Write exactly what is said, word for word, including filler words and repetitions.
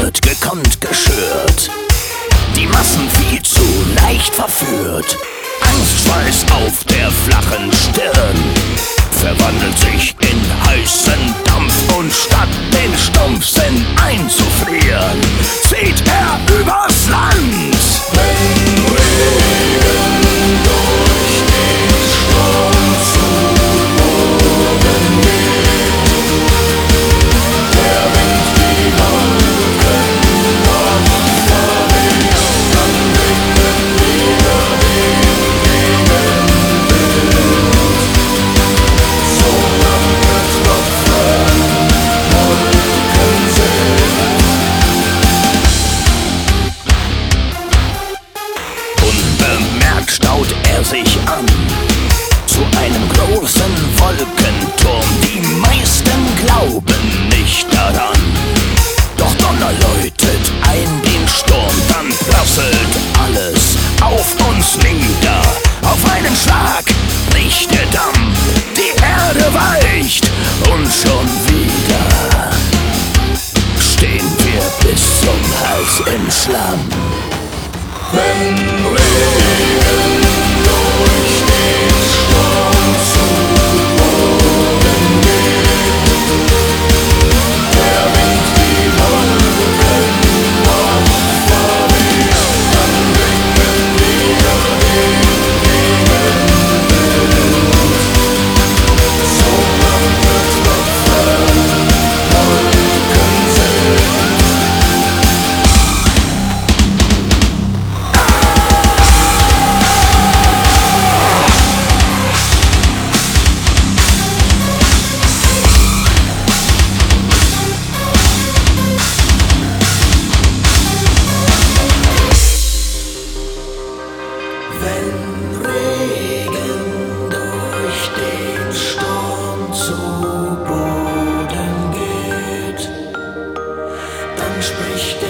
wird gekonnt geschürt, die Massen viel zu leicht verführt. Angstschweiß auf der flachen Stirn verwandelt sich in heißen Dampf, und statt den Stumpfsinn einzufrieren, zieht er übers Land. Wenn Regen durch den Sturm zu Boden geht, der Wind die Wolken noch verweht, dann winken wir den Gegenwind. Solange Tropfen Wolken sind, unbemerkt staut er sich an zu einem großen Wolkenturm. Die meisten glauben nicht daran, doch Donner läutet ein den Sturm. Dann prasselt alles auf uns nieder, auf einen Schlag bricht der Damm, die Erde weicht und schon wieder stehen wir bis zum Hals im Schlamm. Wenn Regen durch den Sturm zu Boden geht, der Wind die Wolken noch verweht, dann winken wir den Gegenwind. Solange Tropfen Wolken sind, wenn Regen durch den Sturm zu Boden geht, dann spricht